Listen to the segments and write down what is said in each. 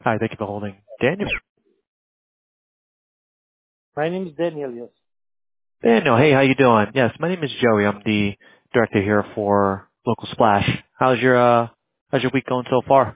Hi, thank you for holding. Daniel. My name is Daniel, yes. Daniel, hey, how you doing? Yes, my name is Joey. I'm the director here for Local Splash. How's your week going so far?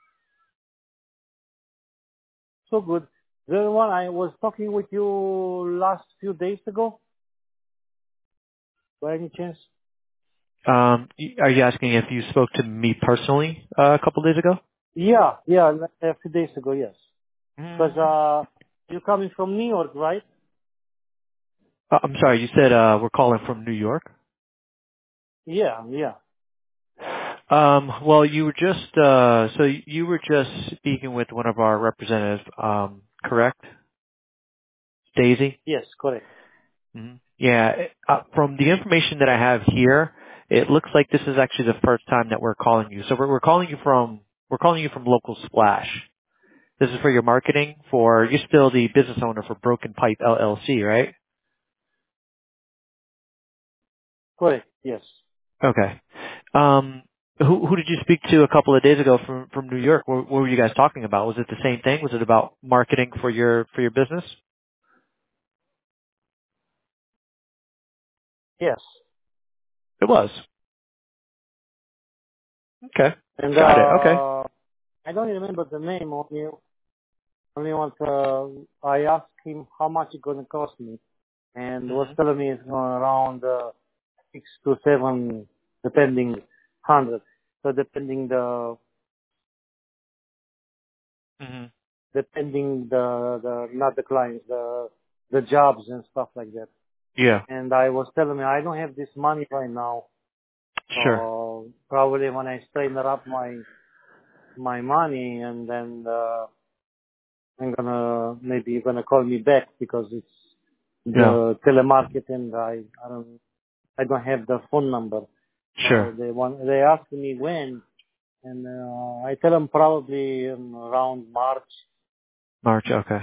So good. The one I was talking with you last few days ago, by any chance? Are you asking if you spoke to me personally a couple days ago? Yeah, a few days ago, yes. Because Mm. you're coming from New York, right? I'm sorry, you said we're calling from New York? Yeah. Well, you were just you were just speaking with one of our representatives, correct? Daisy? Yes, correct. Yeah. From the information that I have here, it looks like this is actually the first time that we're calling you. So we're calling you from Local Splash. This is for your marketing for, you're still the business owner for Broken Pipe LLC, right? Correct, yes. Okay. Who did you speak to a couple of days ago from New York? What were you guys talking about? Was it the same thing? Was it about marketing for your business? Yes. It was. Okay. And Got it. Okay. I don't remember the name, only once I asked him how much it's going to cost me, and was Mhm. telling me it's around 6 to 7, depending, 100. So Mhm. depending the not the clients, the jobs and stuff like that. Yeah. And I was telling me I don't have this money right now. Sure. Probably when I straighten up my money, and then I'm gonna maybe you're gonna call me back because it's Yeah. the telemarket, and I don't have the phone number. So Sure. they ask me when, and I tell them probably around March. March. Okay.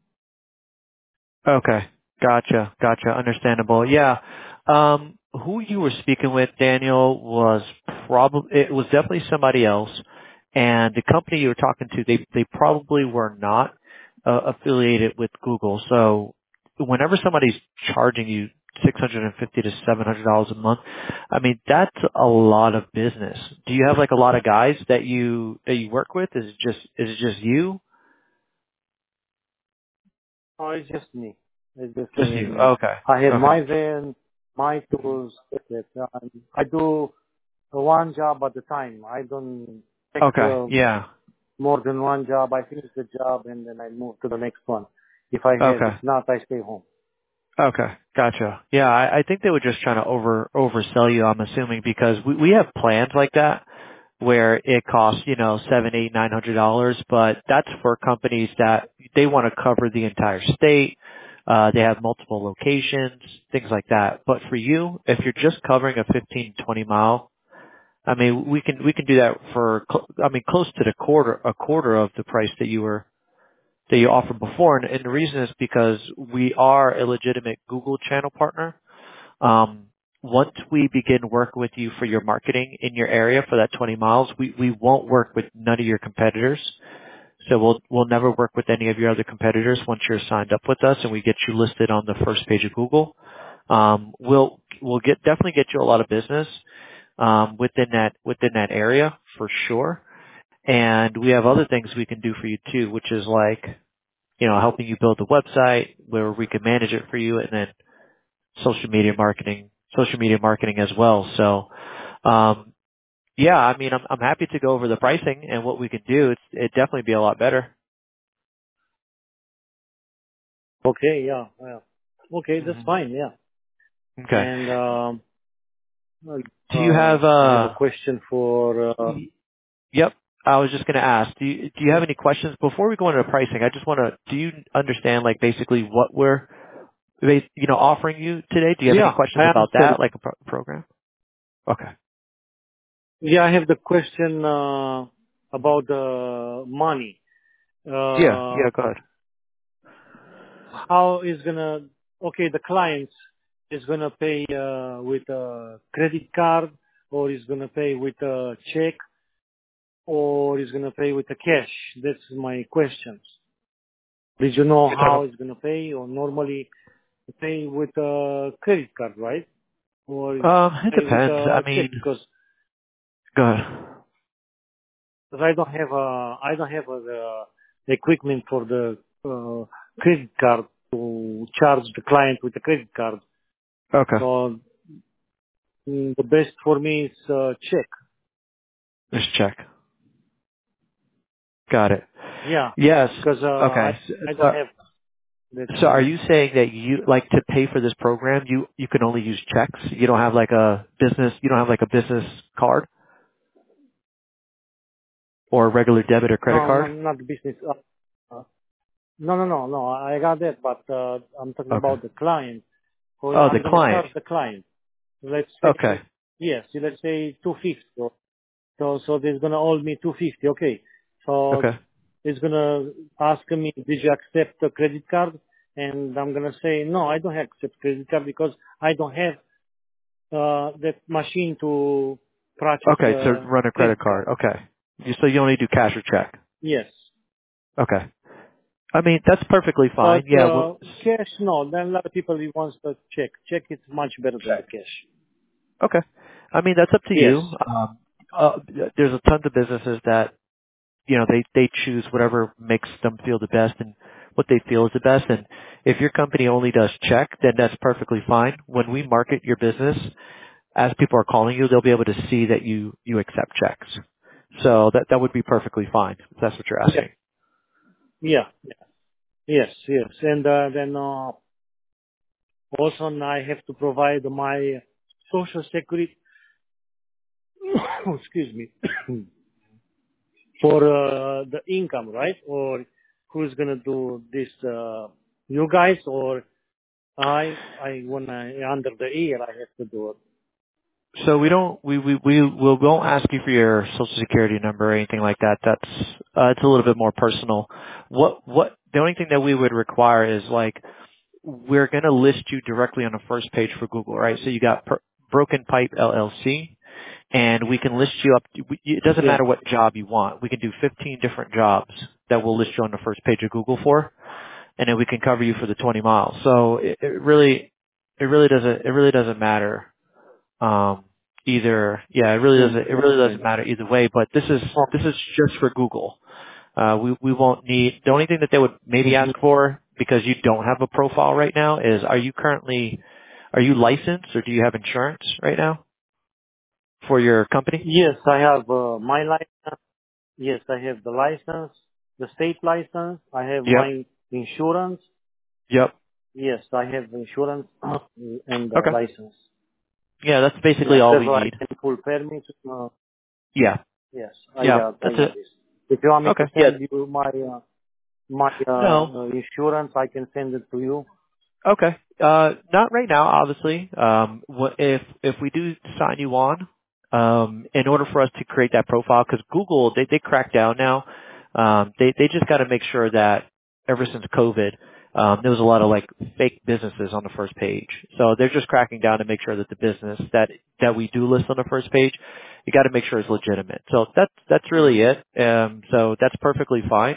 Okay. Gotcha. Understandable. Yeah. Who you were speaking with, Daniel, it was definitely somebody else. And the company you were talking to, they probably were not affiliated with Google. So whenever somebody's charging you $650 to $700 a month, I mean, that's a lot of business. Do you have like a lot of guys that you work with? Is it just you? Oh, it's just me. It's just Just me, you. and Okay. I have Okay. my van, my tools. That's it. I do one job at a time. I don't take Okay. Yeah. more than one job. I finish the job and then I move to the next one. If I have, Okay. if not, I stay home. Okay. Gotcha. Yeah, I think they were just trying to oversell you, I'm assuming, because we have plans like that where it costs, $700, $800, $900, but that's for companies that they want to cover the entire state. They have multiple locations, things like that. But for you, if you're just covering a 15, 20 mile, I mean, we can do that for, close to a quarter of the price that you offered before. And the reason is because we are a legitimate Google channel partner. Um, Once we begin working with you for your marketing in your area for that 20 miles, we won't work with none of your competitors. So we'll never work with any of your other competitors once you're signed up with us and we get you listed on the first page of Google. We'll definitely get you a lot of business within that area for sure. And we have other things we can do for you too, which is like, helping you build a website where we can manage it for you, and then social media marketing as well. So, yeah, I mean, I'm happy to go over the pricing and what we can do. It'd definitely be a lot better. Okay, yeah, well, okay, that's hmm fine, yeah. Okay. And Do you have, I have a question for. yep. I was just going to ask, do you have any questions before we go into the pricing? I just want to, do you understand like basically what we're, offering you today? Do you have any Yeah, questions I about understand. that, like a program? Okay. Yeah, I have the question Mhm. about the money. Yeah. Uh, Yeah. Go ahead. how is gonna? Okay, the clients is gonna pay with a credit card, or is gonna pay with a check. or he's gonna pay with the cash? That's my questions. Did you know how he's gonna pay? Or normally pay with a credit card, right? Or It pay with depends. I a check? mean, Because go ahead. I don't have the equipment for the credit card to charge the client with a credit card. Okay. So the best for me is check. Just check. Got it. Yeah, Yes. because Okay. I don't have that. So are you saying that you like to pay for this program? You can only use checks. You don't have like a business. You don't have like a business card or a regular debit or credit No, card. not the business. No. I got that, but I'm talking Okay. about the client. So Oh, the I'm gonna client. charge the client. Let's Okay. say yes. Let's say 250. So they're gonna owe me 250. Okay. So Okay. it's gonna ask me, did you accept a credit card? And I'm gonna say, no, I don't accept credit card because I don't have that machine to purchase Okay. So the run a credit credit card. card. Okay. So you only do cash or check. Yes. Okay. I mean, that's perfectly fine. But Yeah. cash, no. Then a lot of people wants the check. Check is much better than the Check. cash. Okay. I mean, that's up to Yes. you. Uh, there's a tons of businesses that they choose whatever makes them feel the best and what they feel is the best. And if your company only does check, then that's perfectly fine. When we market your business, as people are calling you, they'll be able to see that you accept checks. So that would be perfectly fine if that's what you're Yeah. asking. Yeah. Yes. And then also I have to provide my social security. Excuse me. For the income, right? Or who's gonna do this? You guys or I when I under the year I have to do it. So we won't ask you for your social security number or anything like that. That's it's a little bit more personal. What the only thing that we would require is like we're going to list you directly on the first page for Google, right? So you got Broken Pipe LLC, and we can list you up. It doesn't Yeah. matter what job you want. We can do 15 different jobs that we'll list you on the first page of Google for, and then we can cover you for the 20 miles. So it really doesn't matter. Either, yeah, it really doesn't matter either way, but this Okay. is just for Google. We won't need, the only thing that they would maybe Mhm. ask for, because you don't have a profile right now, is are you licensed or do you have insurance right now for your company? Yes, I have my license. Yes, I have the license, the state license. I have Yep. my insurance. Yes. Yes, I have insurance and Okay. license. Yeah, that's basically Yes, all that's we why I need. can full permit. Yeah. Yes, Yeah. I That's got it. this. If you want me Okay. to Yeah. send you my No. insurance, I can send it to you. Okay. Not right now, obviously. If we do sign you on, in order for us to create that profile, because Google, they crack down now. They just got to make sure that ever since COVID, there was a lot of like fake businesses on the first page. So they're just cracking down to make sure that the business that we do list on the first page, you got to make sure it's legitimate. So that's really it. So that's perfectly fine.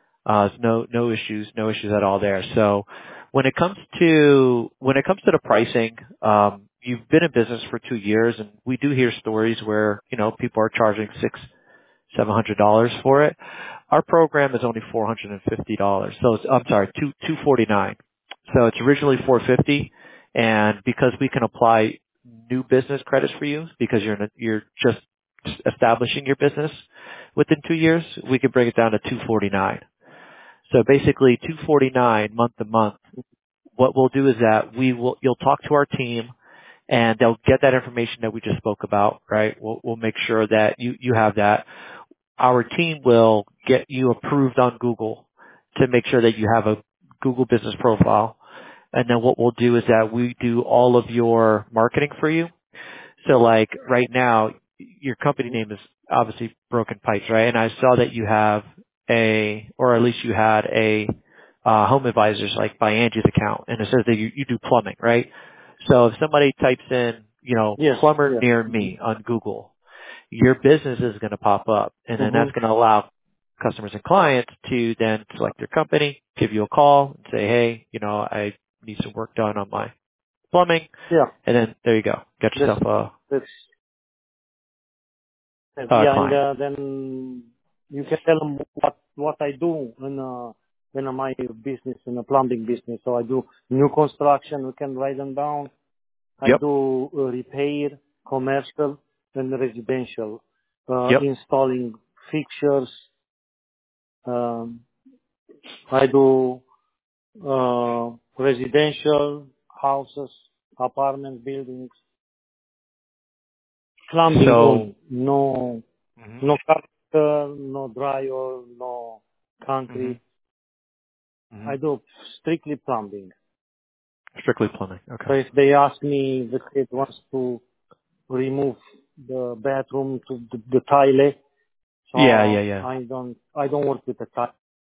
No issues at all there. So when it comes to the pricing, you've been in business for 2 years, and we do hear stories where people are charging $700 for it. Our program is only $450. So I'm sorry, 249. So it's originally 450, and because we can apply new business credits for you because you're just establishing your business within 2 years, we can bring it down to 249. So basically 249 month to month. What we'll do is that you'll talk to our team and they'll get that information that we just spoke about, right? We'll make sure that you have that. Our team will get you approved on Google to make sure that you have a Google business profile. And then what we'll do is that we do all of your marketing for you. So like right now, your company name is obviously Broken Pipes, right? And I saw that you have or at least you had a Home Advisors like by Angie's account, and it says that you do plumbing, right? So if somebody types in, Yes, plumber yes. near Hmm. me on Google, your business is going to pop up, and then that's Mm-hmm. going to allow customers and clients to then select your company, give you a call, and say, hey, I need some work done on my plumbing, Yeah. and then there you go, get That's yourself that's a yeah, and client. then you can tell them what I do in my business, in a plumbing business. So I do new construction. We can write them down. I Yep, do repair, commercial, and residential, yep. installing fixtures. Um, I do residential houses, apartment buildings, plumbing So, only. No, hmm no carpenter, no drywall, no hmm concrete. hmm I do strictly plumbing. strictly plumbing. Okay. So if they ask me, the kid wants to remove the bathroom to the tile, Yeah, yeah, so yeah. I don't work with the tile.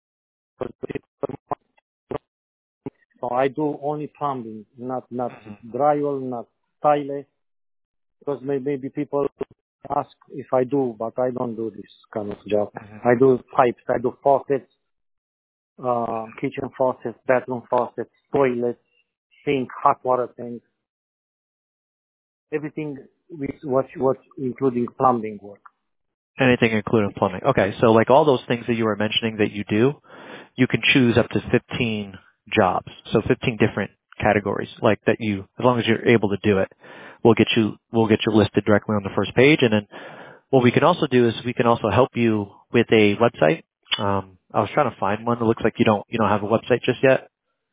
So I do only plumbing, not hmm drywall, not tile, because maybe people ask if I do, but I don't do this kind of job. hmm I do pipes, I do faucets, kitchen faucets, bathroom faucets, toilets, sink, hot water tanks, everything with what including plumbing work. Anything including plumbing. Okay, so like all those things that you were mentioning that you do, you can choose up to 15 jobs. So 15 different categories like that as long as you're able to do it, we'll get you listed directly on the first page. And then what we can also do is we can also help you with a website. I was trying to find one. It looks like you don't have a website just yet.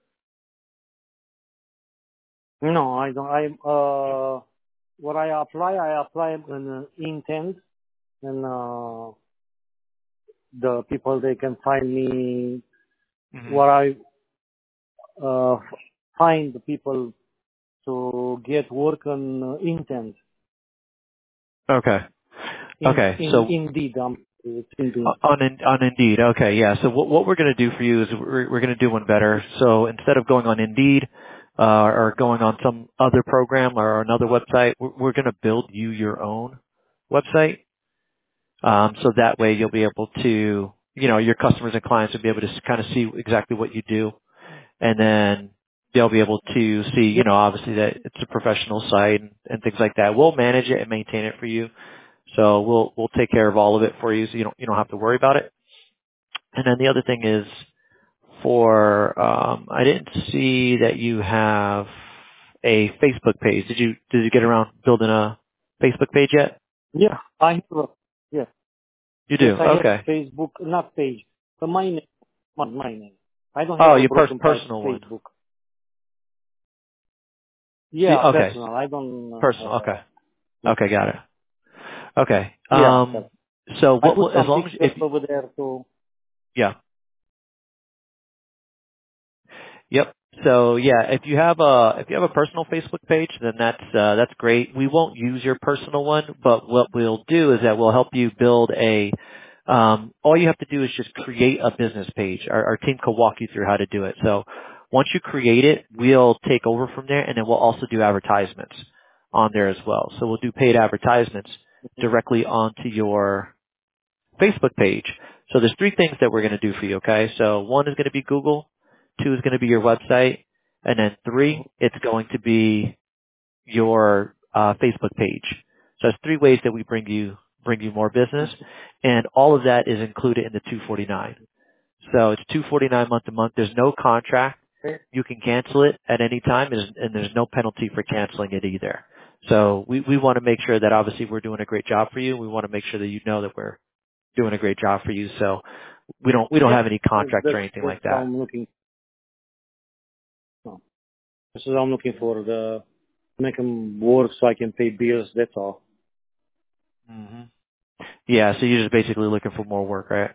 No, I don't. What I apply on intent, and the people they can find me. hmm What I uh, find the people to get work on intent Okay. Okay. in So Indeed. It's Indeed. On Indeed. Okay, yeah. So what we're going to do for you is we're going to do one better. So instead of going on Indeed or going on some other program or another website, we're going to build you your own website. So that way you'll be able to, your customers and clients will be able to kind of see exactly what you do, and then they'll be able to see, Yeah. obviously that it's a professional site and things like that. We'll manage it and maintain it for you. So we'll take care of all of it for you, so you don't have to worry about it. And then the other thing is I didn't see that you have a Facebook page. Did you get around building a Facebook page yet? Yeah. I have. Yes. You Yes. do. I have Okay. Facebook, not page. But my name. Not my name. I don't Oh, have a your broken personal one. Facebook. Yeah, Okay. personal. I don't Personal. have. Okay. Yeah. Okay. Got it. Okay. Yeah. I have. So I put as some long as pictures over there too. yeah. Yep. So yeah, if you have a personal Facebook page, then that's great. We won't use your personal one, but what we'll do is that we'll help you build all you have to do is just create a business page. Our team can walk you through how to do it. So once you create it, we'll take over from there, and then we'll also do advertisements on there as well. So we'll do paid advertisements directly onto your Facebook page. So there's three things that we're going to do for you, okay? So one is going to be Google, two is going to be your website, and then three, it's going to be your Facebook page. So there's three ways that we bring you more business, and all of that is included in the 249. So it's 249 month to month. There's no contract. You can cancel it at any time, and there's no penalty for canceling it either. So we want to make sure that obviously we're doing a great job for you. We want to make sure that you know that we're doing a great job for you. So we don't Yeah. have any contracts or anything That's like what that. I'm looking. No. This is what I'm looking for. Make them work so I can pay bills. That's all. hmm Yeah, so you're just basically looking for more work, right?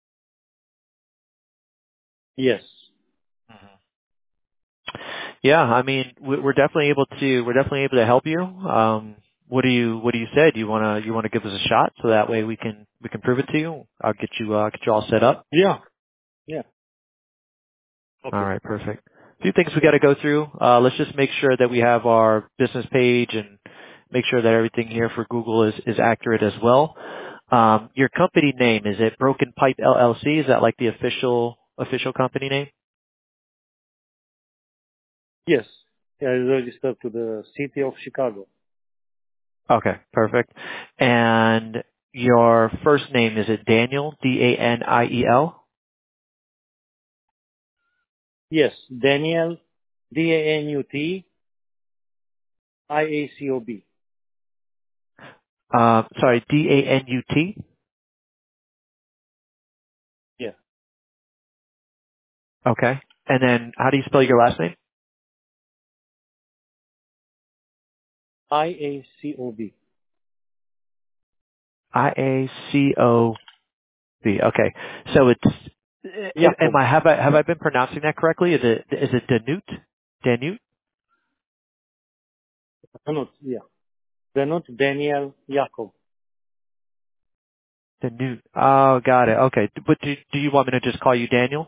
Yes. Yeah, I mean, we're definitely able to help you. What do you say? Do you wanna give us a shot so that way we can prove it to you? I'll get you all set up. Yeah. Yeah. All Okay. right, perfect. A few things we got to go through. Let's just make sure that we have our business page make sure that everything here for Google is accurate as well. Your company name, is it Broken Pipe LLC? Is that like the official company name? Yes. Yeah, it's registered to the city of Chicago. Okay, perfect. And your first name, is it Daniel, Daniel? Yes, Daniel, DANUTIACOB. Sorry, Danut? Yeah, Okay. And then how do you spell your last name? IACOB. Iacob. Okay. So it's, Jacob. have I been pronouncing that correctly? Is it Danut? Danut? Danut, yeah. Danut, Daniel, Jacob. Danut. Oh, got it. Okay. But do you want me to just call you Daniel?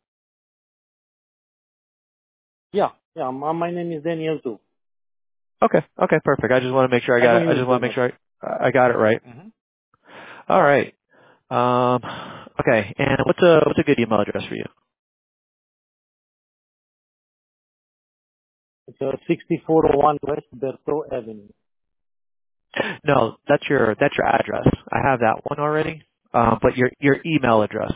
Yeah, yeah, my name is Daniel too. Okay. Okay, perfect. I just want to make sure I I got don't it. I use just want to make Danut. sure I got it right. All right. Um, okay. And what's a good email address for you? It's 6401 West Berthaud Avenue. No, that's your address. I have that one already. But your email address.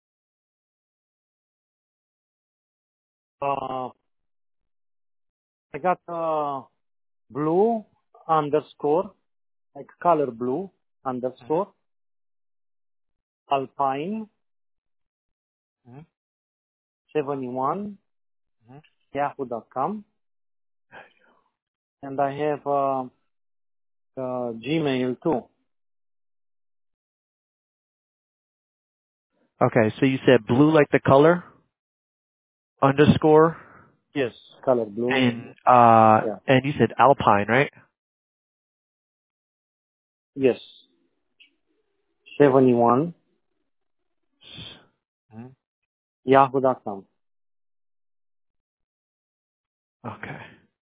I got blue underscore, like color blue underscore, alpine Mhm. 71 Mhm. yahoo.com. And I have Gmail too. Okay, so you said blue like the color underscore Yes, color blue. Yeah. and you said Alpine, right? Yes, 71 Mhm. yahoo.com. Okay.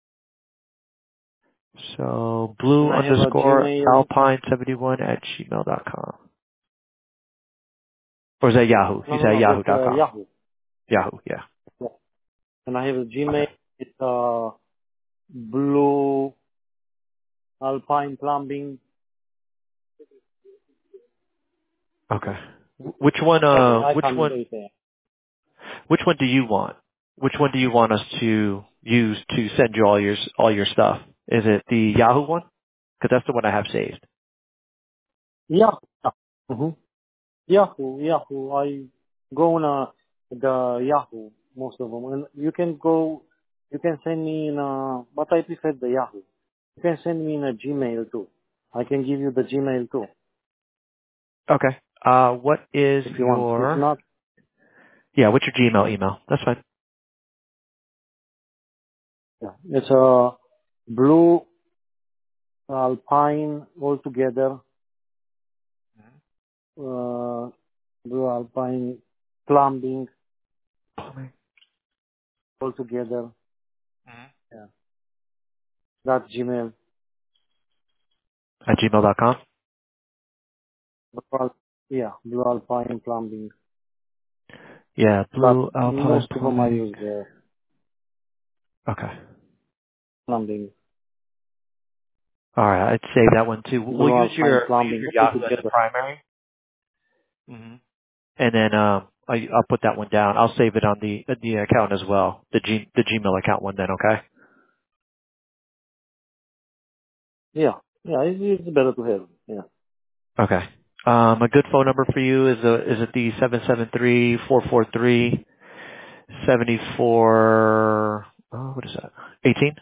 So blue And I have a underscore Gmail. Alpine71 at gmail.com. Or is that Yahoo? You said No, that's yahoo.com. Yahoo. Yahoo, yeah. Yeah. And I have a Gmail. Okay. It's blue alpine plumbing. Okay. Which one Okay, uh I which can't one wait there. which one do you want? Which one do you want us to use to send you all your stuff? Is it the Yahoo one? Because that's the one I have saved. Yeah. Mm-hmm. Yahoo. I go on the Yahoo, most of them. And you can send me in but I prefer the Yahoo. You can send me in a Gmail too. I can give you the Gmail too, Okay. What is if you want. If not, what's your Gmail email? That's fine. yeah. It's a blue alpine altogether, blue alpine plumbing Plumbing. altogether. Yeah. That's Gmail. At gmail.com? Yeah, blue alpine plumbing. Yeah, But Blue Alpine most of them I Plumbing. use the Okay. plumbing. All right, I'd save that one too. We'll Blue use alpine your plumbing Yahoo as the altogether. primary. And then I'll put that one down. I'll save it on the account as well. The Gmail account one then, okay? Yeah, yeah, it's better to have. Yeah. Okay. A good phone number for you is it the 773-443-74, what is that? 18?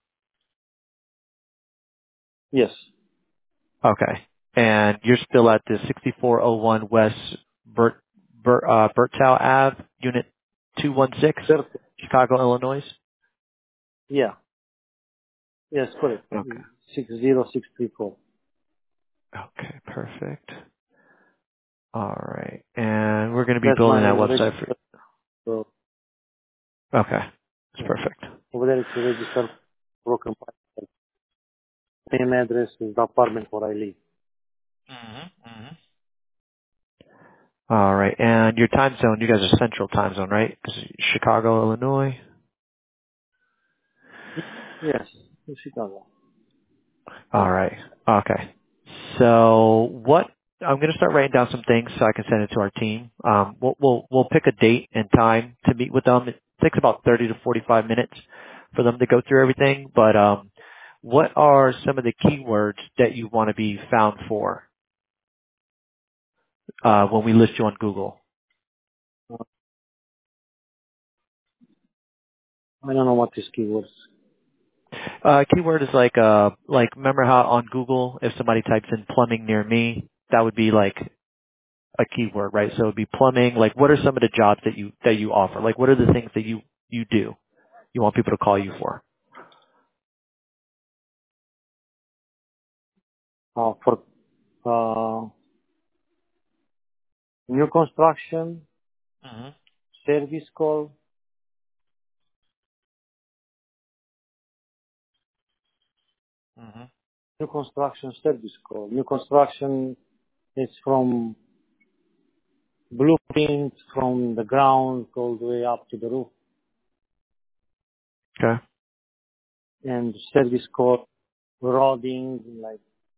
Yes. Okay. And you're still at the 6401 West Bertow Ave, Unit 216, Perfect. Chicago, Illinois? Yeah. Yes, correct. Okay. 60634. Okay, perfect. All right. And we're going to be That's my building that website for register. So Okay. That's yeah. perfect. Over there it's registered broken pipe. Same address is the apartment where I live. All right. And your time zone, you guys are Central Time Zone, right? 'Cause Chicago, Illinois. Yes, in Chicago. All right. Okay. So what I'm going to start writing down some things so I can send it to our team. We'll pick a date and time to meet with them. It takes about 30 to 45 minutes for them to go through everything. But what are some of the keywords that you want to be found for when we list you on Google? I don't know what is keywords. Keyword is like remember how on Google if somebody types in plumbing near me, that would be like a keyword, right? So it'd be plumbing. Like, what are some of the jobs that you offer? Like, what are the things that you do? You want people to call you for? For new construction, Hmm. service call, Hmm. new construction service call. New construction is from blueprint from the ground all the way up to the roof, Okay. and service call rodding, like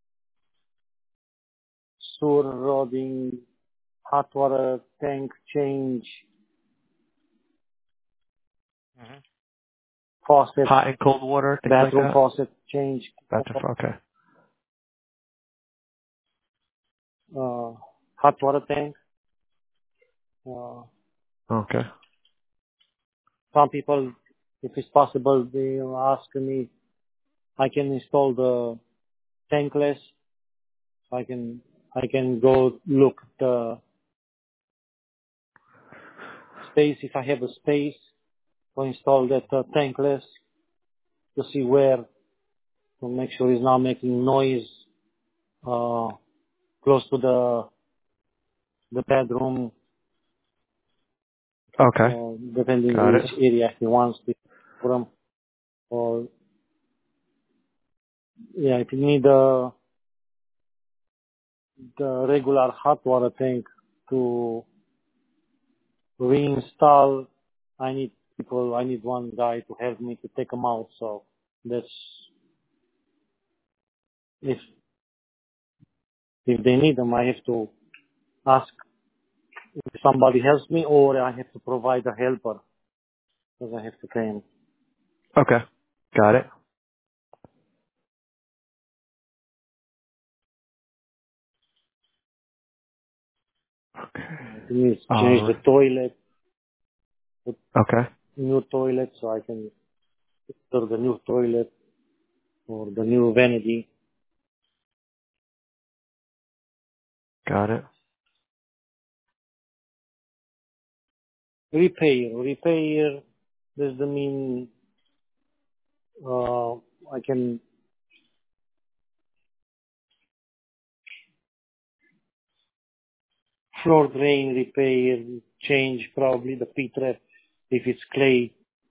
sewer rodding, hot water tank change, Hmm. faucet, Hot and cold water, things like bathroom that. faucet change, That's okay. hot water tank. Uh, Okay. some people, if it's possible, they ask me, I can install the tankless. I can go look the space if I have a space to install that tankless to see where to make sure it's not making noise uh, close to the bedroom, Okay. depending Got it. which area he wants to from. Or yeah, if you need the regular hot water tank to reinstall, I need people. I need one guy to help me to take them out. So that's if they need them, I have to ask if somebody helps me, or I have to provide a helper because I have to pay him. Okay. Got it. If you need to All change the right. toilet, put Okay. new toilet, so I can install the new toilet or the new vanity. Got it. Repair. Does the mean I can floor drain repair, change probably the P-trap if it's clay.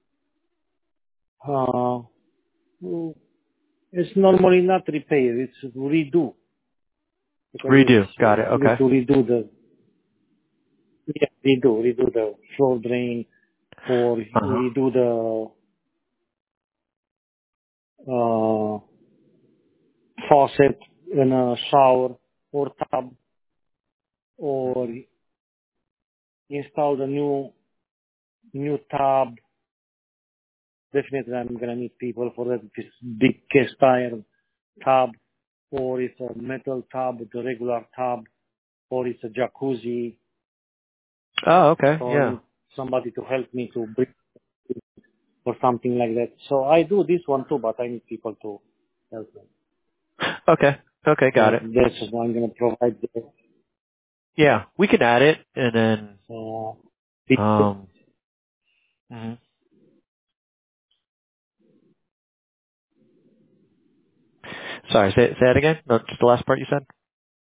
Uh, it's normally not repair, it's redo because Redo. it's Got it. you need Okay. to redo the floor drain or Uh huh. redo the faucet in a shower or tub or install the new tub. Definitely I'm gonna need people for that. If it's big cast iron tub or it's a metal tub, the regular tub, or it's a jacuzzi. Oh, okay. So I Yeah. need somebody to help me to bring or something like that. So I do this one too, but I need people to help me. Okay. Okay. Got So it. that's what I'm gonna provide the Yeah. We can add it and then, people. mhm. Sorry, say that again. No, just the last part you said.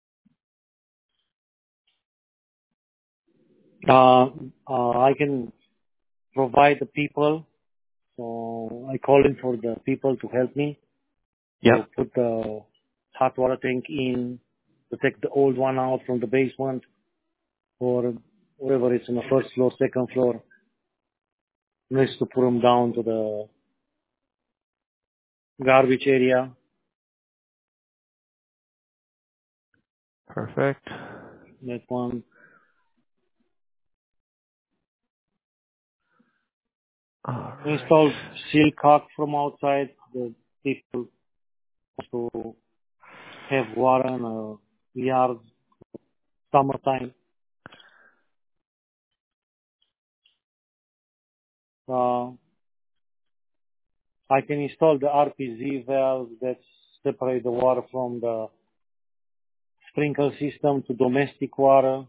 I can provide the people. So I call in for the people to help me. to Yep. put the hot water tank in, to take the old one out from the basement, or wherever it's on the first floor, second floor. Needs to put them down to the garbage area. Perfect. That one. All right. Install seal cock from outside. The people to have water in a yard summertime. Uh, I can install the RPZ valve that separate the water from the sprinkler system to domestic water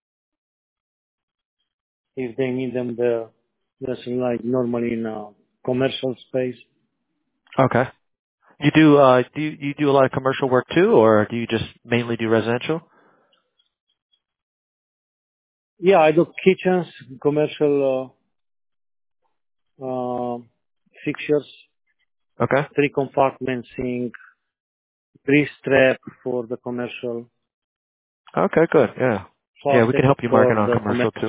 if they need them there. That's like normally in a commercial space. Okay. You do you do a lot of commercial work too, or do you just mainly do residential? Yeah, I do kitchens, commercial fixtures, Okay. 3 compartment sink, grease trap for the commercial, Okay, good. Yeah. Yeah, we can faucet help you market for on the commercial commercial. too.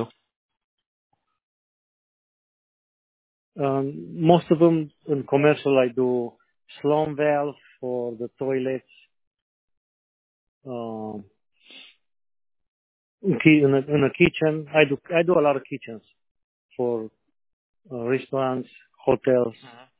Most of them in commercial I do slum valve for the toilets. Um, in a kitchen, I do a lot of kitchens for restaurants, hotels.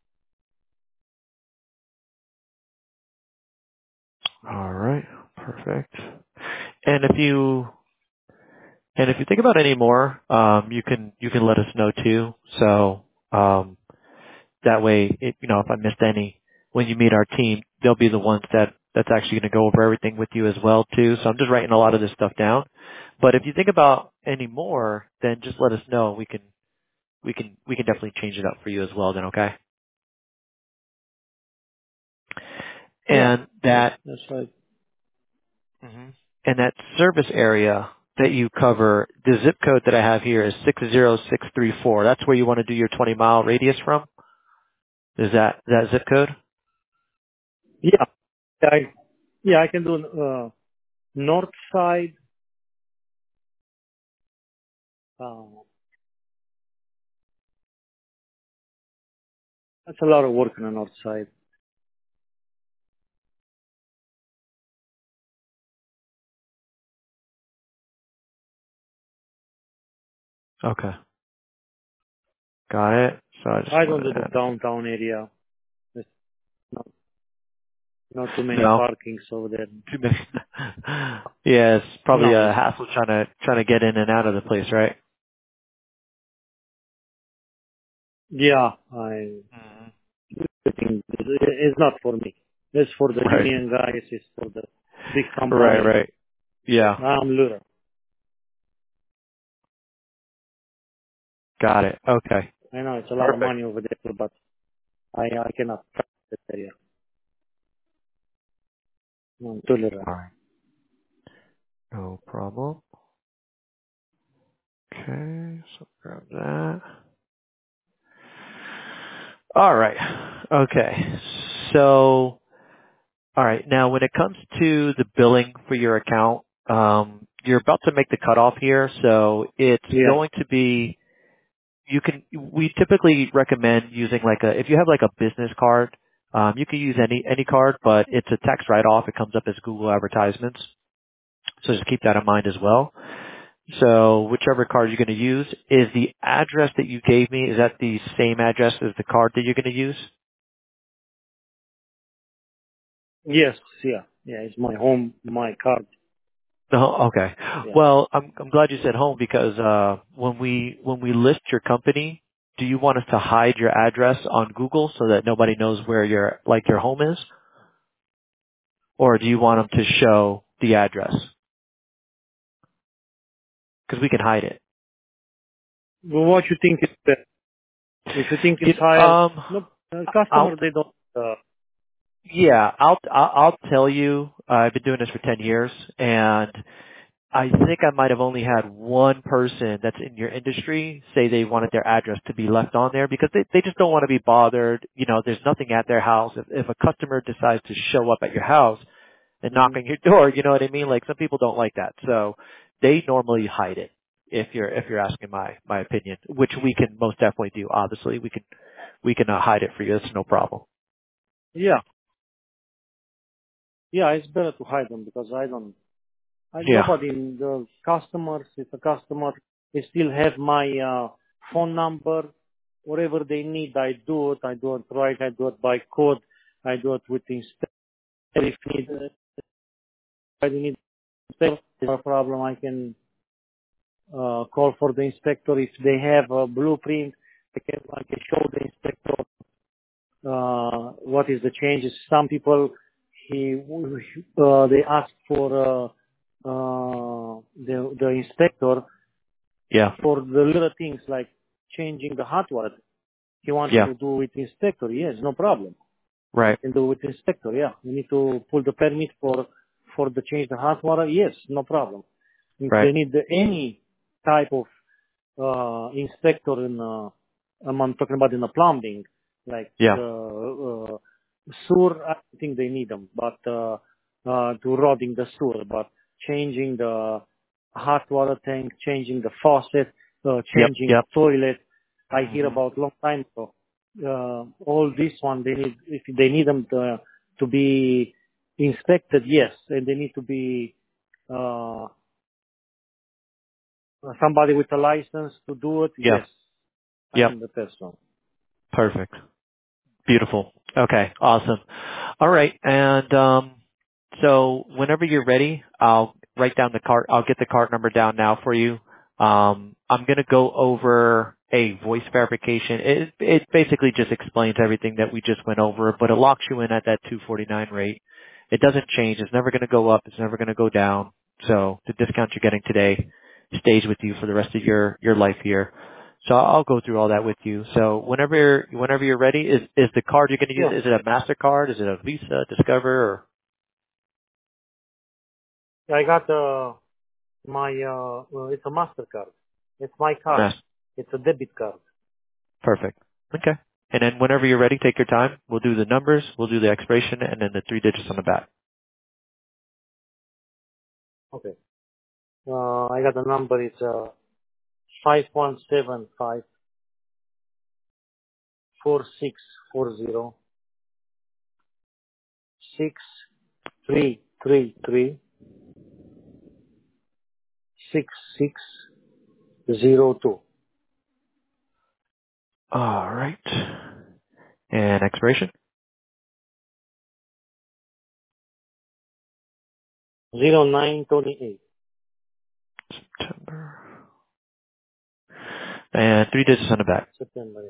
All right. Perfect. And if you think about any more, you can let us know too. So that way, if I missed any, when you meet our team, they'll be the ones that's actually going to go over everything with you as well too. So I'm just writing a lot of this stuff down. But if you think about any more, then just let us know. We can definitely change it up for you as well. Then okay. Yeah, And that that's right. Mhm. and that service area that you cover, the zip code that I have here is 60634. That's where you want to do your 20-mile radius from. Is that zip code? Yeah, I can do north side. Uh, that's a lot of work on the north side. Okay. Got it. So I just I don't wanted do to the add it. downtown area. There's not too many No. parkings over there. Too many. Yeah, it's probably No, a hassle trying to get in and out of the place, right? yeah, Mhm. I think it's not for me. It's for the Right. union guys. It's for the big Right, companies. right. Yeah. I'm little. Got it. Okay. I know it's a lot of Perfect. money over there, but I cannot cut that area. I'm too little. All right. No problem. Okay. So grab that. All right. Okay. So, all right. Now, when it comes to the billing for your account, you're about to make the cutoff here. So it's Yeah. going to be, we typically recommend using if you have like a business card, you can use any card, but it's a tax write-off. It comes up as Google advertisements. So just keep that in mind as well. So whichever card you're going to use, is the address that you gave me, is that the same address as the card that you're going to use? Yes. Yeah. Yeah. It's my home, my card. No, okay. Yeah. Well, I'm glad you said home because when we list your company, do you want us to hide your address on Google so that nobody knows where your home is, or do you want them to show the address? Because we can hide it. Well, what you think is better? If you think it's You, higher, no, I'll customer they don't. yeah, I'll tell you. I've been doing this for 10 years, and I think I might have only had one person that's in your industry say they wanted their address to be left on there because they just don't want to be bothered. You know, there's nothing at their house. If a customer decides to show up at your house and knock Hmm. on your door, you know what I mean? Like some people don't like that. So they normally hide it if you're asking my opinion, which we can most definitely do. Obviously, we can hide it for you. That's no problem. Yeah. Yeah, it's better to hide them because Yeah. nobody, the customers, if a customer, they still have my phone number. Whatever they need, I do it. I do it right. I do it by code. I do it with inspector. If need, I need inspector, no problem. I can call for the inspector. If they have a blueprint, I can show the inspector what is the changes. Some people, they ask for the inspector Yeah. for the little things like changing the hot water. He wants Yeah. to do with inspector. Yes, no problem. I Right. can do with inspector. Yeah, you need to pull the permit for the change the hot water. Yes, no problem. If Right. they need any type of inspector in, I'm talking about in the plumbing, like Yeah. the sewer, I don't think they need them, but to rodding the sewer, but changing the hot water tank, changing the faucet, Yep. changing the Yep. toilet. I hear Hmm. about long time ago. All this one, they need, if they need them to be inspected, yes, and they need to be uh, somebody with a license to do it, Yep. yes. I Yep. am the person. Perfect. Beautiful. Okay. Awesome. All right. And so whenever you're ready, I'll write down the cart. I'll get the cart number down now for you. I'm going to go over a voice verification. It basically just explains everything that we just went over, but it locks you in at that 249 rate. It doesn't change. It's never going to go up. It's never going to go down. So the discount you're getting today stays with you for the rest of your life here. So I'll go through all that with you. So whenever you're ready, is the card you're going to use, Yeah. is it a MasterCard? Is it a Visa, Discover, or I got my, it's a MasterCard. It's my card. Master? It's a debit card. Perfect. Okay. And then whenever you're ready, take your time. We'll do the numbers, we'll do the expiration, and then the three digits on the back. Okay. I got the number. It's 5175 All right. And expiration? 0928. September. And three digits on the back. September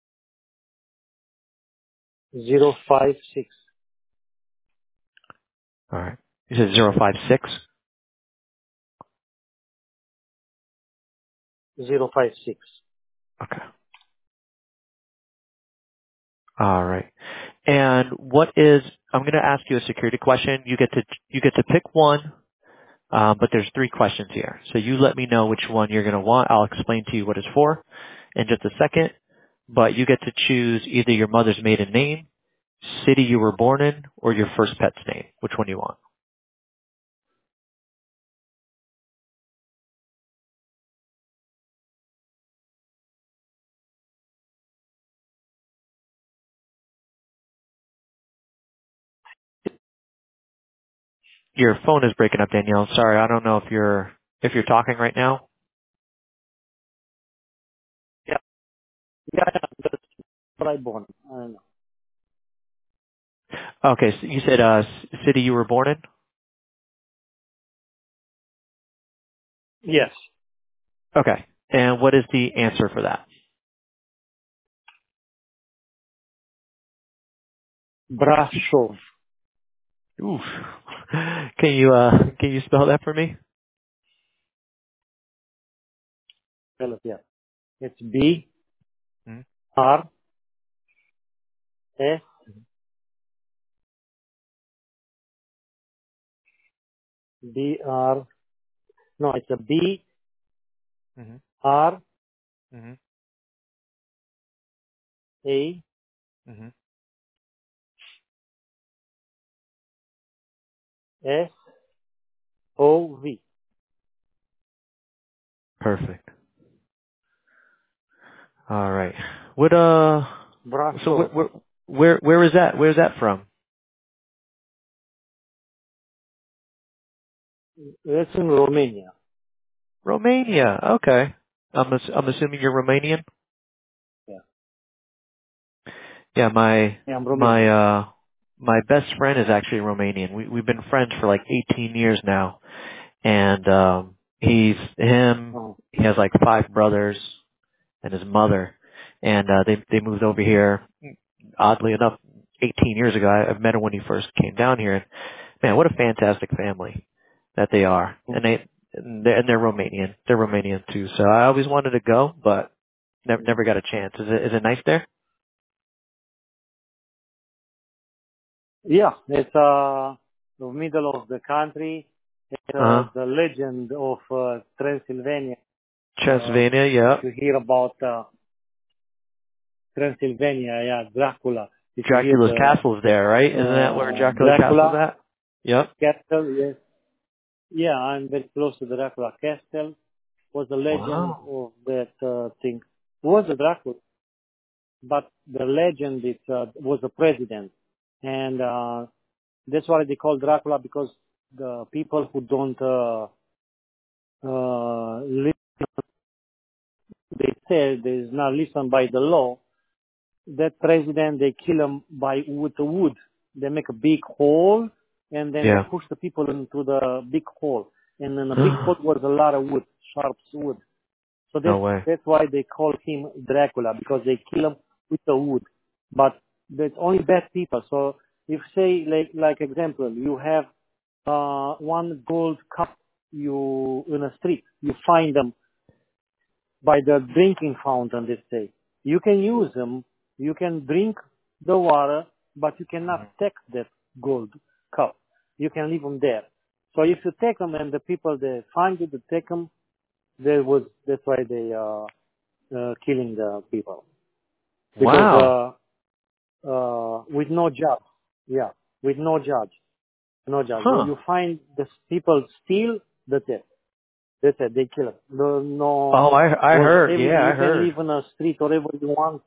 056. All right. You said 056? 056. Okay. All right. And I'm going to ask you a security question. You get to pick one. But there's three questions here. So you let me know which one you're going to want. I'll explain to you what it's for in just a second. But you get to choose either your mother's maiden name, city you were born in, or your first pet's name. Which one you want? Your phone is breaking up, Danielle. Sorry, I don't know if you're talking right now. Yeah. Yeah, that's what I born. I don't know. Okay, so you said city you were born in. Yes. Okay, and what is the answer for that? Brashov. Oof. Can you spell that for me? Yeah. It's B Hmm? R S B R No, it's a B Mhm. R Mhm. A Mhm. S O V. Perfect. All right. What so Brașov. where is that? Where's that from? It's in Romania. Romania. Okay. I'm assuming you're Romanian? Yeah. Yeah, Yeah, I'm my Romanian. my best friend is actually Romanian. We've been friends for like 18 years now. And Oh. he has like five brothers and his mother. And they moved over here oddly enough 18 years ago. I met him when he first came down here, and man, what a fantastic family that they are. And they're Romanian. They're Romanian too. So I always wanted to go, but never got a chance. Is it nice there? Yeah, it's the middle of the country. It's Uh-huh. the legend of Transylvania. Transylvania, If yeah. you hear about Transylvania, yeah, Dracula. If you hear Dracula's castle's there, right? Isn't that where Dracula castle's Dracula at? Yep. Castle, yes. Yeah, I'm very close to the Dracula Castle. Was the legend Wow. of that thing. Was a Dracula, but the legend was the president, and that's why they call Dracula, because the people who don't they say they is not listen by the law. That president, they kill him with the wood. They make a big hole, and then they Yeah. push the people into the big hole. And in the big hole was a lot of wood, sharp wood. So No way. that's why they call him Dracula, because they kill him with the wood. But that's only bad people. So if say like example, you have one gold cup you in a street, you find them by the drinking fountain, let's say. You can use them, you can drink the water, but you cannot take that gold cup. You can leave them there. So if you take them and the people they find you to take them, that's why they killing the people. Because Wow. with no judge, yeah, with no judge, no judge. Huh. You find the people steal, that's it. That's it. They kill it. No, Oh, I was heard. every Yeah, I you can heard. live in a street wherever you want.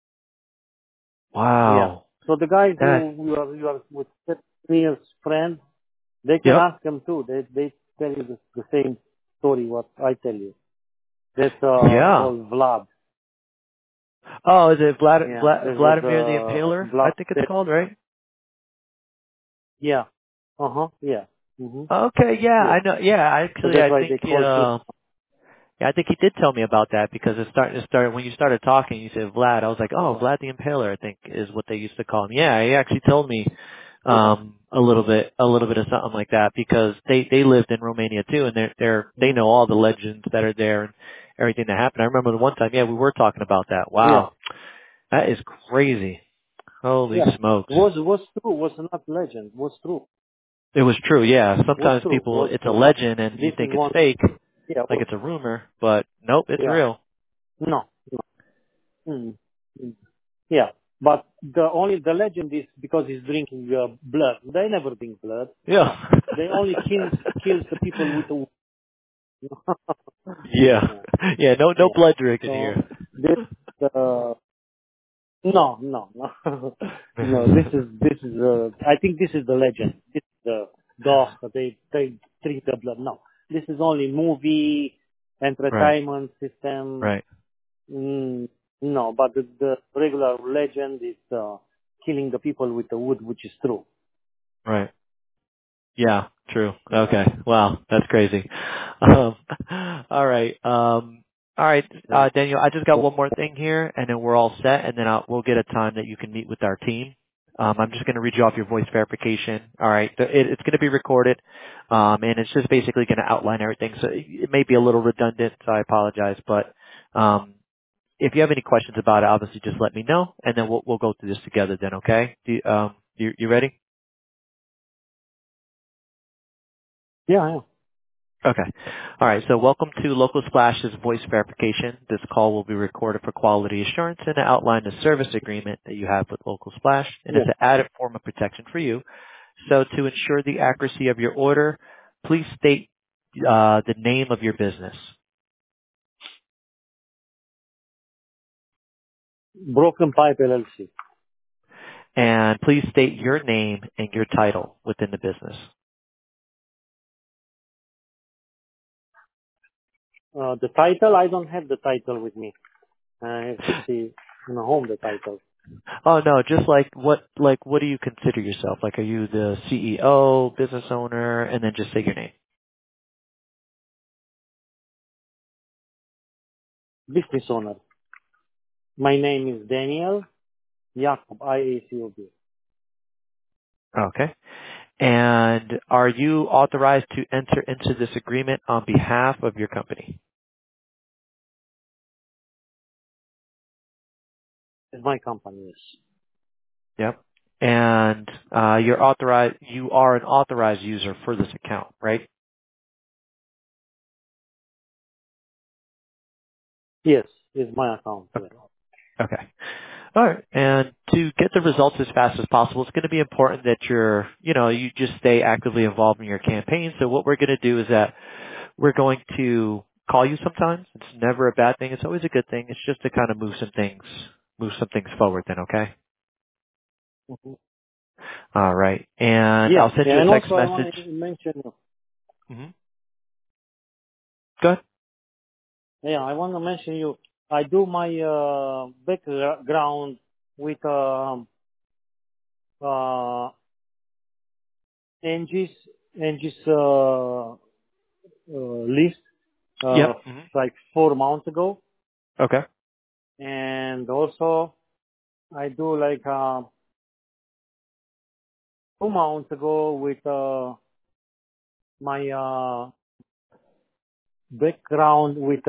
Yeah. Wow. So the guy That. who you are with 3 years friend, they can Yep. ask him too. They tell you the same story what I tell you. That's Yeah. called Vlad. Oh, is it Yeah. There was Vladimir the Impaler? I Vlad. think it's called, right? Yeah. Uh huh. Yeah. Mhm. Okay. Yeah, Yeah. I know. Yeah, So actually, that's I why think. they call him. Yeah, I think he did tell me about that because it started when you started talking. You said Vlad. I was like, oh, Vlad the Impaler. I think is what they used to call him. Yeah, he actually told me Yeah. a little bit of something like that because they lived in Romania too, and they know all the legends that are there and everything that happened. I remember the one time, yeah, we were talking about that. Yeah. Wow, that is crazy. Holy Yeah. smokes. Was true. Was not legend. Was true. It was true, yeah. Was Sometimes true. people, Was it's a true. But legend and you this is think it's one. fake, Yeah. like it's a rumor, but nope, it's Yeah. real. No. No. Mm. Mm. Yeah. But the legend is because he's drinking blood. They never drink blood. Yeah. They only kills the people with the. Yeah. Yeah. Yeah, no Yeah. blood drinking So here. this no, no, no, no. This is. I think this is the legend. This is the dog that they drink the blood. No, this is only movie Right, entertainment system. right, Mm, no, but the regular legend is killing the people with the wood, which is true. right. Yeah, true. Yeah. Okay. Wow, that's crazy. Um, all right. All right, Yeah. Daniel, I just got one more thing here, and then we're all set, and then we'll get a time that you can meet with our team. I'm just going to read you off your voice verification. All right. It's going to be recorded, and it's just basically going to outline everything. So it may be a little redundant, so I apologize. But if you have any questions about it, obviously just let me know, and then we'll go through this together. Then, okay? You ready? Yeah. Yeah. Okay. All right. So welcome to Local Splash's voice verification. This call will be recorded for quality assurance and to outline the service agreement that you have with Local Splash, and Yeah. it's an added form of protection for you. So to ensure the accuracy of your order, please state the name of your business, Broken Pipe LLC. and please state your name and your title within the business. The title, I don't have the title with me. I have to see in the home the title. Oh no, just what do you consider yourself? Like, are you the CEO, business owner, and then just say your name? Business owner. My name is Daniel Jacob, IACOB. Okay. And are you authorized to enter into this agreement on behalf of your company? It's my company, yes. Yep. And you are an authorized user for this account, right? Yes, it's my account, yes. Okay. All right. And to get the results as fast as possible, it's going to be important that you just stay actively involved in your campaign. So what we're going to do is that we're going to call you sometimes. It's never a bad thing. It's always a good thing. It's just to kind of move some things forward then, okay? Mhm. All right. And Yeah, I'll send you yeah, a and text also I want message. to mention, Hmm. Go ahead. yeah, I want to mention you, I do my background with uh, Angie's list Yep. Hmm. like 4 months ago, Okay. and also I do like 2 months ago with my background with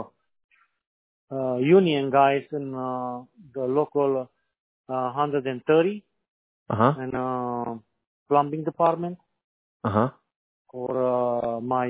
union guys in the local 130 Uh-huh. and plumbing department Uh-huh. for my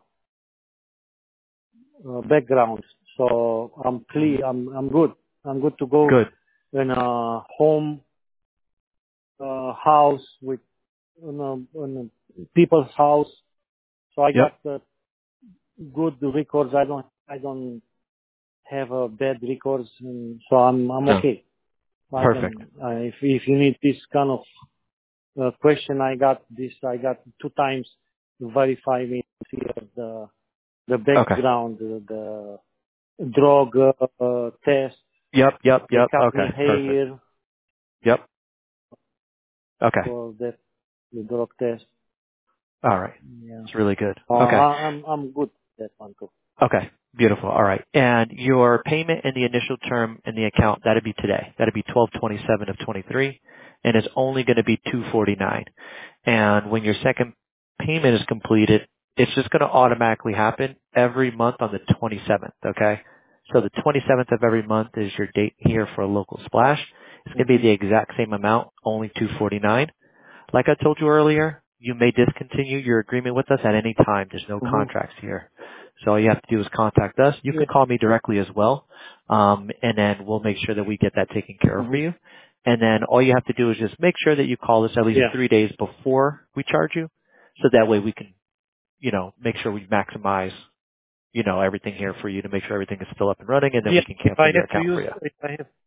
background. So I'm Hmm. clear. I'm good. I'm good to go Good. in a home house with in a people's house. So I Yep. got good records. I don't have bad records, and so I'm No. okay. I Perfect. can if you need this kind of question, I got this. I got 2 times to verify me here the Okay. background, the drug test. Yep. Yep. They Yep. cut me Okay. Perfect. hair Yep. Okay. for that the drug test. All right. Yeah. It's really good. Okay. I'm good with that one too. Okay. Beautiful. All right. And your payment in the initial term in the account, that'd be today. That'd be 12/27 of 23, and it's only going to be 249. And when your second payment is completed, it's just going to automatically happen every month on the 27th, okay? So the 27th of every month is your date here for a local splash. It's going to be Hmm. the exact same amount, only 249. Like I told you earlier, you may discontinue your agreement with us at any time. There's no Hmm. contracts here. So all you have to do is contact us. You Yeah. can call me directly as well. And then we'll make sure that we get that taken care of for Hmm. you. And then all you have to do is just make sure that you call us at least Yeah. 3 days before we charge you. So that way we can, make sure we maximize, everything here for you to make sure everything is still up and running, and then Yeah. we can If I cancel your have to account use for you. if I have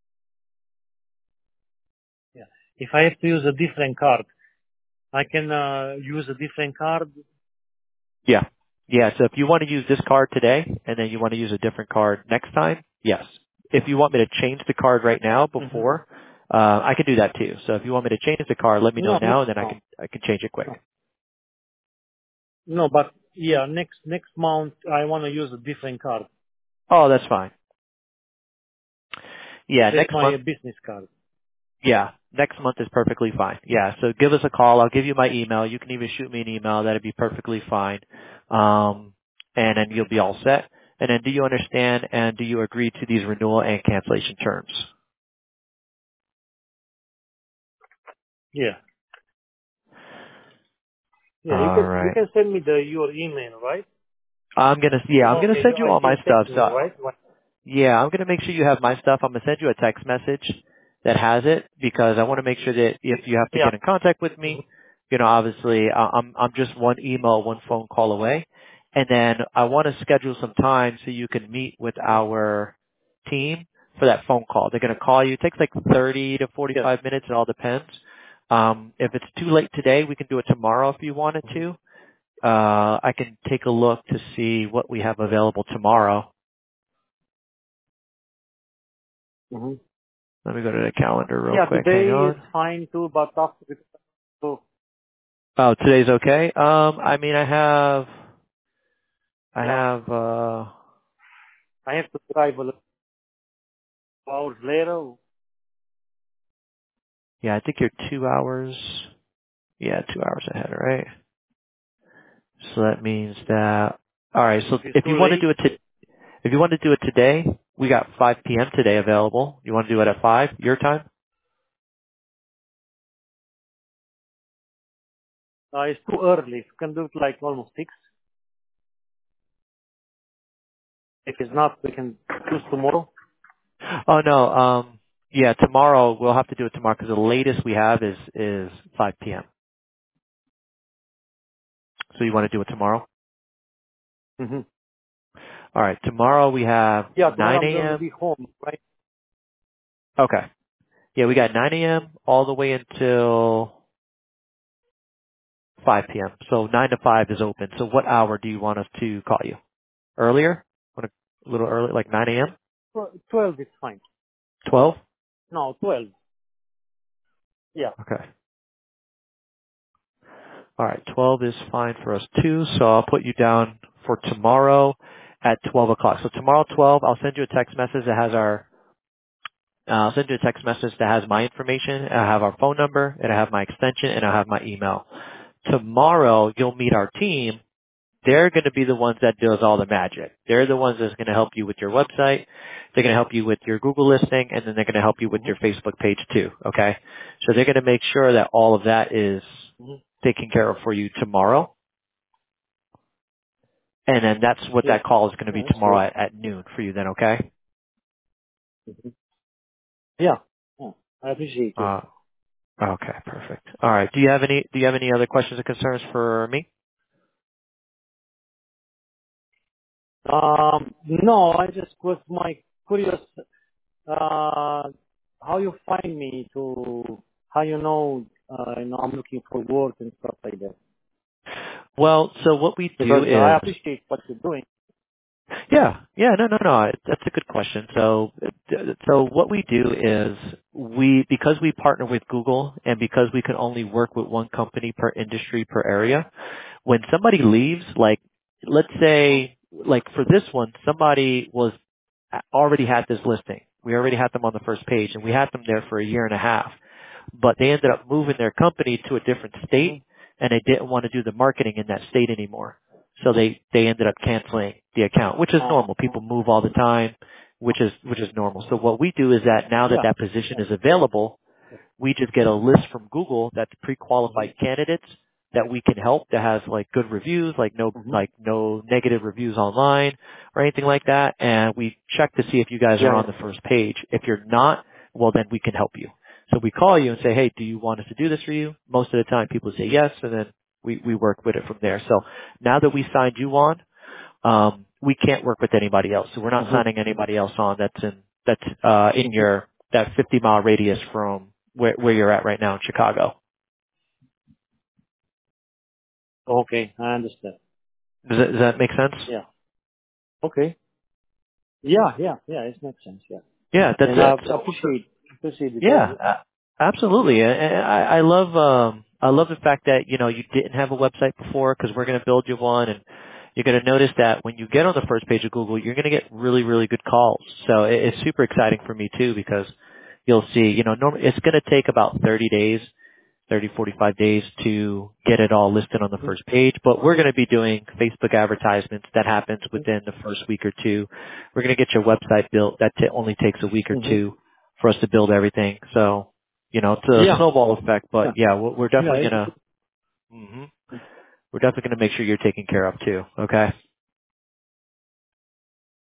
yeah if I have to use a different card, I can use a different card. Yeah. Yeah. So if you want to use this card today and then you want to use a different card next time, yes. If you want me to change the card right now Hmm. before, I can do that too. So if you want me to change the card, let me know No, no, now and then no, I can change it quick. no. No, but yeah, next month I want to use a different card. Oh, that's fine. Yeah. That's Next my month. business card. Yeah. Next month is perfectly fine. Yeah. So give us a call. I'll give you my email. You can even shoot me an email. That'd be perfectly fine. And then you'll be all set. And then do you understand and do you agree to these renewal and cancellation terms? Yeah. Yeah, All you right. can send me your email, right? I'm gonna Okay, send you I all my can text stuff. me, So right? yeah, I'm gonna make sure you have my stuff. I'm gonna send you a text message that has it because I want to make sure that if you have to Yeah. get in contact with Mhm. me, obviously I'm just one email, one phone call away, and then I want to schedule some time so you can meet with our team for that phone call. They're gonna call you. It takes like 30 to Yes. 45 minutes. It all depends. If it's too late today, we can do it tomorrow if you wanted Mm-hmm. to. I can take a look to see what we have available tomorrow. Mm-hmm. Let me go to the calendar real Yeah, quick. Hang today is on. fine too, but after it, so Oh, today's okay. I mean, I yeah, have, I have to drive a little hours later. yeah, I think you're 2 hours. Yeah, 2 hours ahead, right? So that means that, alright, so If it's if too you want to late, do it if you want to do it today, we got 5 p.m. today available. You want to do it at 5, your time? it's too early. If you can do it like almost 6. If it's not, we can choose tomorrow. Oh no, yeah, tomorrow, we'll have to do it tomorrow because the latest we have is 5 p.m. So you want to do it tomorrow? Mm-hmm. Alright, tomorrow we have Yeah, tomorrow 9 I'm gonna a.m. be home, right? Okay. Yeah, we got 9 a.m. all the way until 5 p.m. So 9 to 5 is open. So what hour do you want us to call you? Earlier? Want a little early, like 9 a.m.? 12 is fine. 12? No, 12. Yeah. Okay. All right. 12 is fine for us too. So I'll put you down for tomorrow at 12 o'clock. So tomorrow 12, I'll send you a text message that has I'll send you a text message that has my information. I have our phone number and I have my extension and I have my email. Tomorrow you'll meet our team. They're going to be the ones that does all the magic. They're the ones that's going to help you with your website. They're going to help you with your Google listing, and then they're going to help you with Mm-hmm. your Facebook page too. Okay, so they're going to make sure that all of that is Mm-hmm. taken care of for you tomorrow, and then that's what Yeah. that call is going to Yeah, be that's tomorrow great. at noon for you. Then, okay? Mm-hmm. Yeah. Yeah. I appreciate you. Uh, okay, perfect. All right. Do you have any other questions or concerns for me? No, I just was my curious, uh, how you find me to, how I'm looking for work and stuff like that. Well, so what we do Because I is appreciate what you're doing. Yeah. No. That's a good question. So what we do is because we partner with Google and because we can only work with one company per industry per area, when somebody leaves, like, let's say, like for this one, somebody already had this listing. We already had them on the first page and we had them there for a year and a half, but they ended up moving their company to a different Mm-hmm. state and they didn't want to do the marketing in that state anymore. So they ended up canceling the account, which is normal. People move all the time, which is normal. So what we do is that now that Yeah. that position is available, we just get a list from Google that's Mm-hmm. pre-qualified candidates that we can help that has like good reviews, Mm-hmm. like no negative reviews online or anything like that. And we check to see if you guys are Yeah, on the first page. If you're not, well then we can help you. So we call you and say, hey, do you want us to do this for you? Most of the time people say yes, and then we work with it from there. So now that we signed you on, we can't work with anybody else. So we're yeah. not signing anybody else on that's in Mm-hmm. your that 50-mile radius from where you're at right now in Chicago. Okay, I understand. Does that make sense? Yeah. Okay. Yeah, it makes sense, yeah. Yeah, that's And I it. So appreciate because, yeah, absolutely. And I love the fact that you didn't have a website before because we're going to build you one, and you're going to notice that when you get on the first page of Google, you're going to get really really good calls. So it's super exciting for me too because you'll see, normally it's going to take about 30 days 30, 45 days to get it all listed on the first page, but we're going to be doing Facebook advertisements. That happens within the first week or two. We're going to get your website built. That only takes a week or mm-hmm. two for us to build everything. So, it's a Yeah, snowball effect, but yeah, yeah, we're yeah, definitely it's going to, we're definitely going to make sure you're taken care of too. Okay.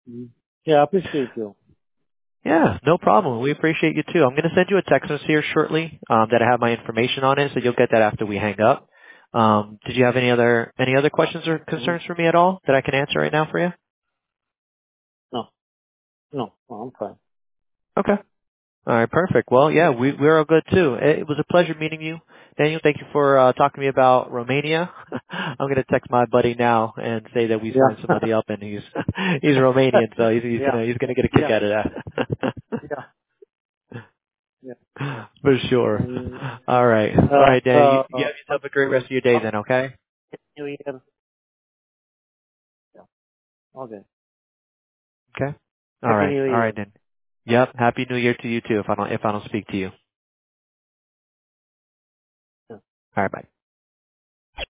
Mm. Yeah, I appreciate you. Yeah, no problem. We appreciate you too. I'm going to send you a text message here shortly that I have my information on it, so you'll get that after we hang up. Did you have any other questions or Mm. concerns for me at all that I can answer right now for you? No, no, I'm fine. Okay. All right, perfect. Well, yeah, we're all good too. It was a pleasure meeting you, Daniel. Thank you for talking to me about Romania. I'm going to text my buddy now and say that we signed Yeah. somebody up, and he's he's Romanian, so Yeah. he's gonna get a kick Yeah. out of that. Yeah. Yeah. For sure. And, All right. All uh, right, Dan. You have yourself a great rest of your day Happy then, okay? New Year. Yeah. Okay. Okay. All Happy right. New All right Year. then. Yep. Happy New Year to you too if I don't speak to you. Yeah. All right, bye.